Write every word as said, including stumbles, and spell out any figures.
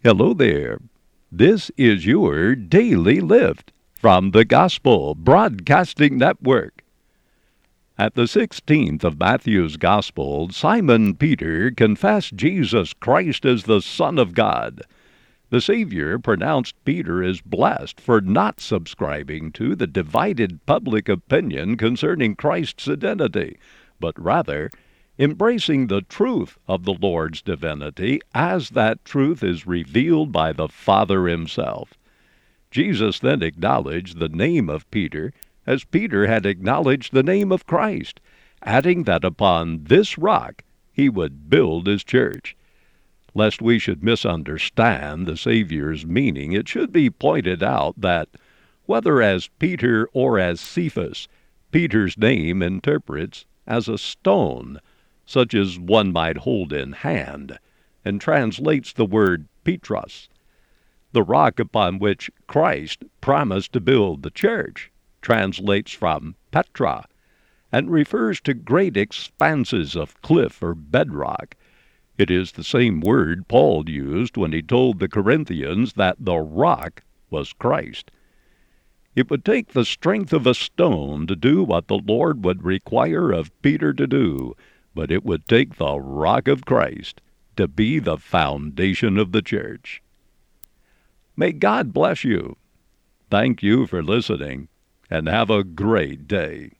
Hello there. This is your Daily Lift from the Gospel Broadcasting Network. At the sixteenth of Matthew's Gospel, Simon Peter confessed Jesus Christ as the Son of God. The Savior pronounced Peter as blessed for not subscribing to the divided public opinion concerning Christ's identity, but rather embracing the truth of the Lord's divinity as that truth is revealed by the Father himself. Jesus then acknowledged the name of Peter as Peter had acknowledged the name of Christ, adding that upon this rock he would build his church. Lest we should misunderstand the Savior's meaning, it should be pointed out that, whether as Peter or as Cephas, Peter's name interprets as a stone, such as one might hold in hand, and translates the word Petros. The rock upon which Christ promised to build the church translates from Petra, and refers to great expanses of cliff or bedrock. It is the same word Paul used when he told the Corinthians that the rock was Christ. It would take the strength of a stone to do what the Lord would require of Peter to do, but it would take the rock of Christ to be the foundation of the church. May God bless you. Thank you for listening, and have a great day.